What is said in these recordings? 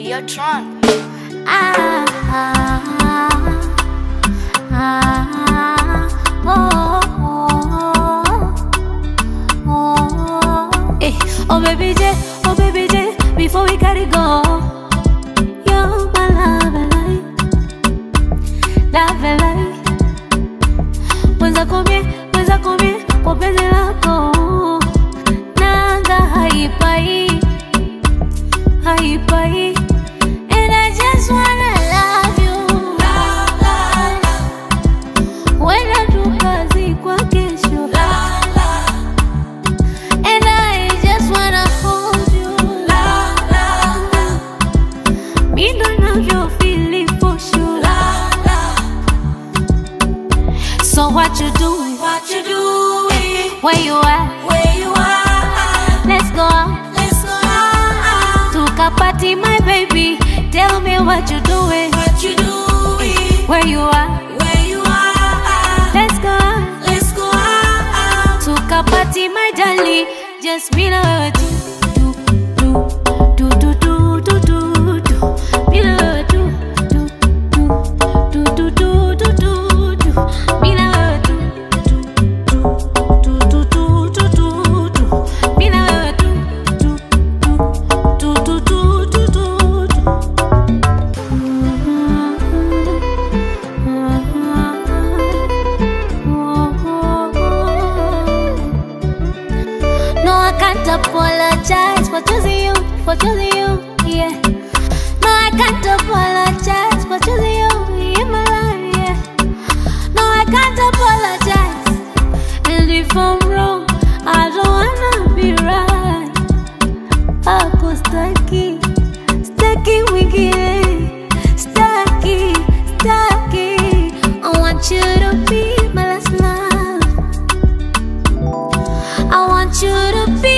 You're drunk. Ah, ah, ah, oh, oh, oh. Eh, oh baby J, before we gotta go, you're my love and light, love and light. Mwenza komie, kwa penzi lako, nanga haipai. And I just wanna love you. La, la, la. Wenda tukazi kwa kesho. La, la. And I just wanna hold you. La, la, la. Me don't know your feeling for sure. La, la. So what you doing? What you doing? Where you at? Where you are? Let's go out. Let's go out. Party, my baby. Tell me what you doing. What you doing? Where you are? Where you are? Let's go out. Let's go out. Party, my darling. Just me and you. Apologize for choosing you, yeah. No, I can't apologize for choosing you in my life, yeah. No, I can't apologize. And if I'm wrong, I don't wanna be right. Ako stucky wingine, stucky. I want you to be my last love. I want you to be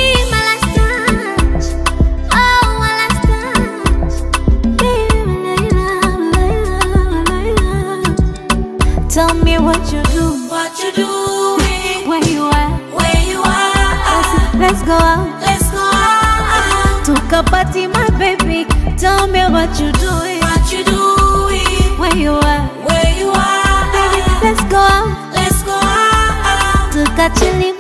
tell me what you do. What you doing? Where you at? Where you are? Let's go out. Let's go out. Party, my baby. Tell me what you doing. What you doing? Where you at? Where you are? Baby, let's go out. Let's go out. Chilling.